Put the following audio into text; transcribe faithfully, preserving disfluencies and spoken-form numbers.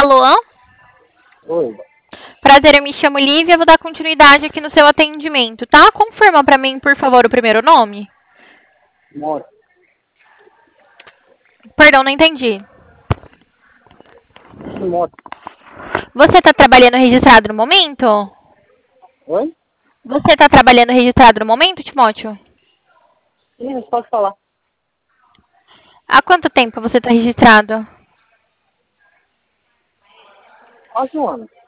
Alô? Oi. Prazer, eu me chamo Lívia, vou dar continuidade aqui no seu atendimento, tá? Confirma pra mim, por favor, o primeiro nome. Moto. Perdão, não entendi. Moto. Você tá trabalhando registrado no momento? Oi? Você tá trabalhando registrado no momento, Timóteo? Sim, mas pode falar. Há quanto tempo você tá registrado? Quase um ano.